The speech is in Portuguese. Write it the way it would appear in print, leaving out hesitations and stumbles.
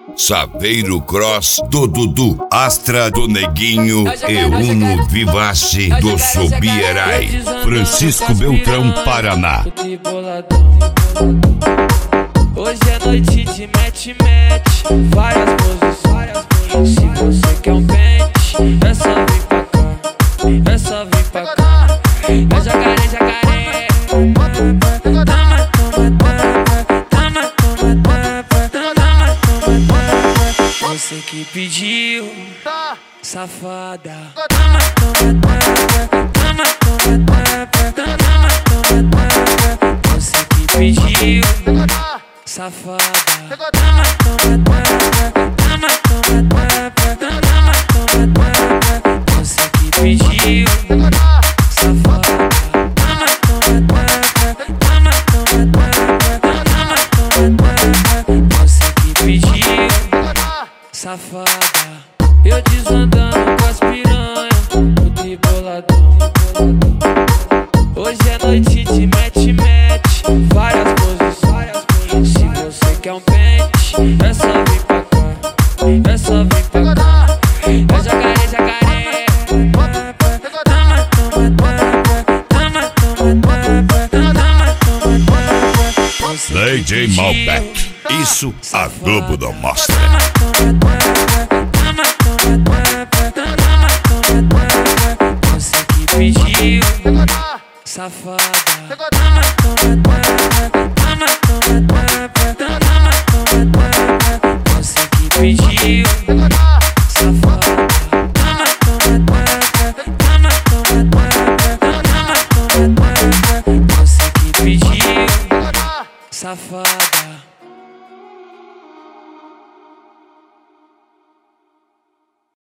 Saveiro Cross do Dudu, Astra do Neguinho e Uno Vivace do Sobierai, Francisco Beltrão, Paraná. Hoje é noite de match, várias posições. Se você quer um pente, é só vir pra cá, é só vir pra cá. É jacaré, toma, você que pediu, safada. Você que pediu, safada. Você que pediu, safada. Você que pediu, safada. Eu desandando com as piranha, tudo de boladão. Hoje é noite de match, várias posições. Se você quer um pente, é só vir pra cá, é só vir pra cá. É jacaré, DJ Malbec, isso a Globo não mostra. Você que pediu, safada. Você que pediu,